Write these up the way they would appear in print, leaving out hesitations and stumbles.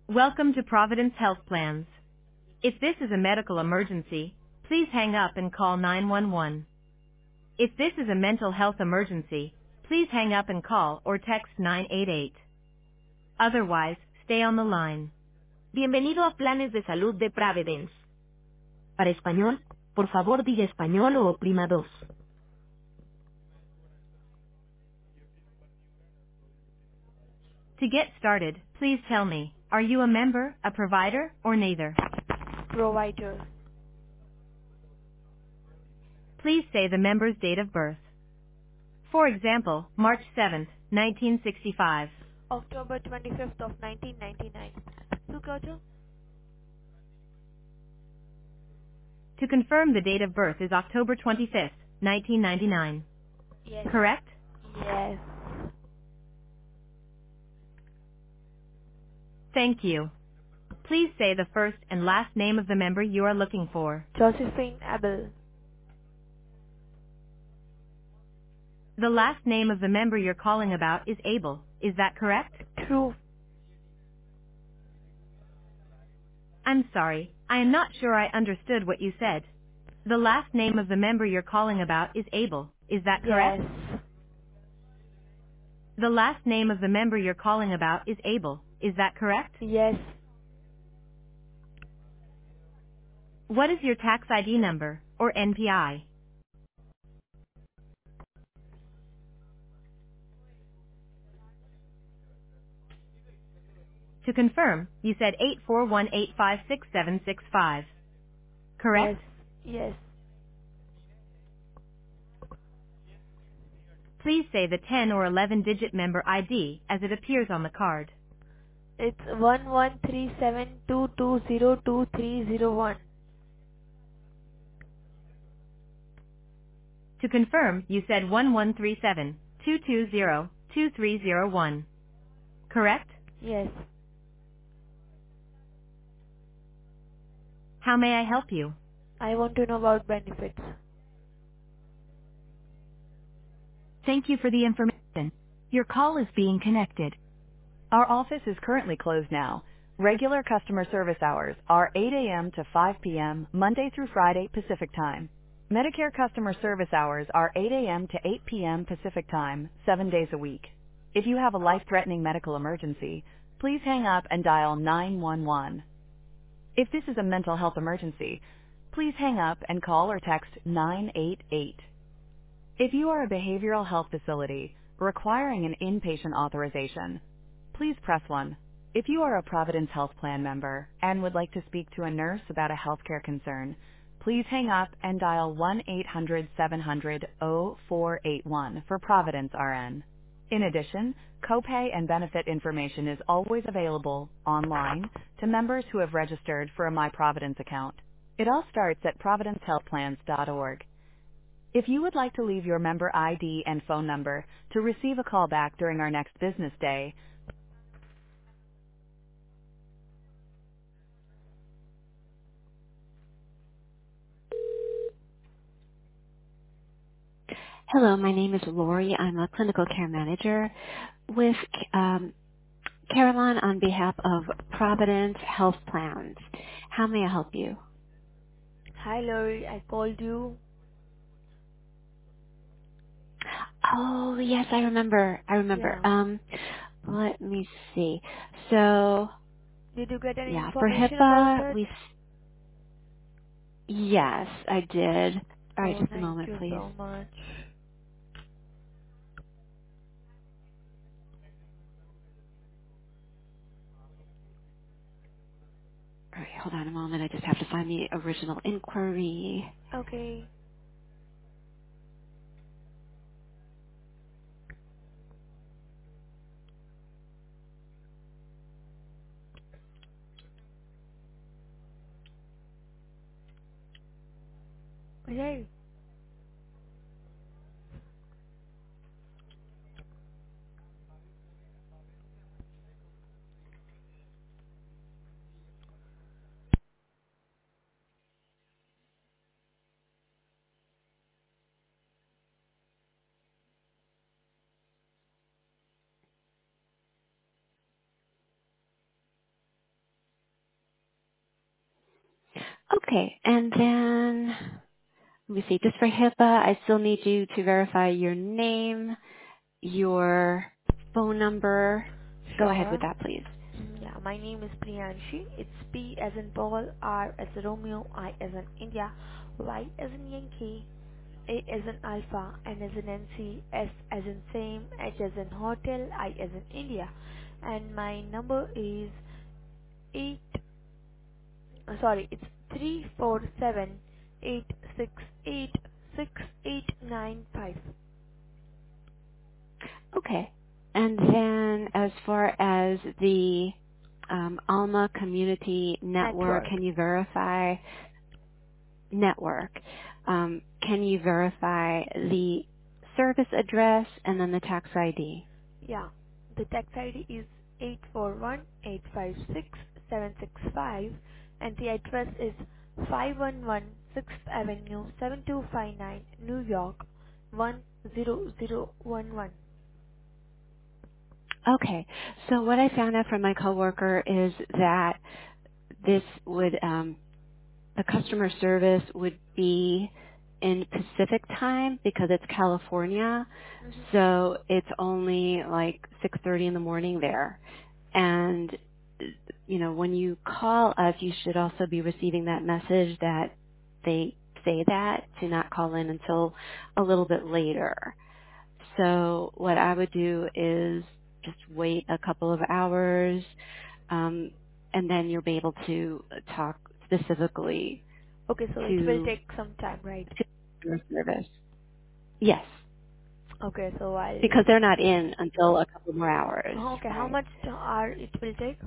Welcome to Providence Health Plans. If this is a medical emergency, please hang up and call 911. If this is a mental health emergency, please hang up and call or text 988. Otherwise, stay on the line. Bienvenido a Planes de Salud de Providence. Para español, por favor diga español o oprima 2. To get started, please tell me, are you a member, a provider, or neither? Provider. Please say the member's date of birth. For example, March 7th, 1965. October 25th of 1999. Sukajo? To confirm the date of birth is October 25th, 1999. Yes. Correct? Yes. Thank you. Please say the first and last name of the member you are looking for. Josephine Abel. The last name of the member you're calling about is Abel. Is that correct? True. I'm sorry, I am not sure I understood what you said. The last name of the member you're calling about is Abel. Is that correct? Yes. The last name of the member you're calling about is Abel. Is that correct? Yes. What is your tax ID number, or NPI? To confirm, you said 841856765. Yes. Correct? Yes. Please say the 10 or 11-digit member ID as it appears on the card. It's 113722022301. To confirm, you said 1137-220-2301. Correct? Yes. How may I help you? I want to know about benefits. Thank you for the information. Your call is being connected. Our office is currently closed now. Regular customer service hours are 8 a.m. to 5 p.m. Monday through Friday Pacific Time. Medicare customer service hours are 8 a.m. to 8 p.m. Pacific Time, 7 days a week. If you have a life-threatening medical emergency, please hang up and dial 911. If this is a mental health emergency, please hang up and call or text 988. If you are a behavioral health facility requiring an inpatient authorization, please press 1. If you are a Providence Health Plan member and would like to speak to a nurse about a healthcare concern, please hang up and dial 1-800-700-0481 for Providence RN. In addition, copay and benefit information is always available online to members who have registered for a My Providence account. It all starts at providencehealthplans.org. If you would like to leave your member ID and phone number to receive a call back during our next business day, Hello, my name is Lori. I'm a clinical care manager with Caroline on behalf of Providence Health Plans. How may I help you? Hi, Lori. I called you. Oh, yes, I remember. Yeah. Let me see. So, Did you get any yeah, for information about HIPAA, it? yes, I did. All right, Oh, just a thank moment, you please. so much. All right, hold on a moment. I just have to find the original inquiry. Okay. Yay. Okay, and then let me see. Just for HIPAA, I still need you to verify your name, your phone number. Go ahead with Sure. that, please. Yeah, my name is Priyanshi. It's P as in Paul, R as in Romeo, I as in India, Y as in Yankee, A as in Alpha, N as in Nancy, S as in Same, H as in Hotel, I as in India. And my number is 8, it's 347-868-6895. Okay. And then as far as the Alma Community Network, Network. can you verify network? Can you verify the service address and then the tax ID? Yeah. The tax ID is 841-856-765 and the address is 511 6th Avenue, 7259, New York, 10011. Okay. So what I found out from my coworker is that this would the customer service would be in Pacific time because it's California. Mhm. So it's only like 6:30 in the morning there. And when you call us, you should also be receiving that message that they say that to not call in until a little bit later. So what I would do is just wait a couple of hours, and then you'll be able to talk specifically Okay, so it will to take some time, right? customer service. Yes, Okay, so I'll. because they're not in until a couple more hours, Oh, okay, how right? much hour it will take?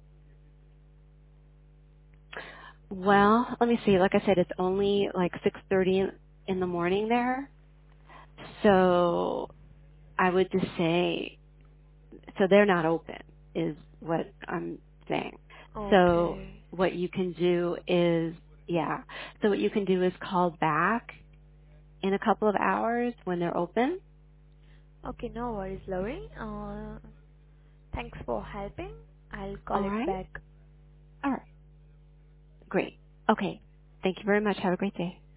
Well, let me see. Like I said, it's only like 6:30 in the morning there. So I would just say, so they're not open is what I'm saying. So Okay. what you can do is, yeah. So what you can do is call back in a couple of hours when they're open. Okay, no worries, Lori. Thanks for helping. I'll call All it right. back. All right. Great. Okay. Thank you very much. Have a great day.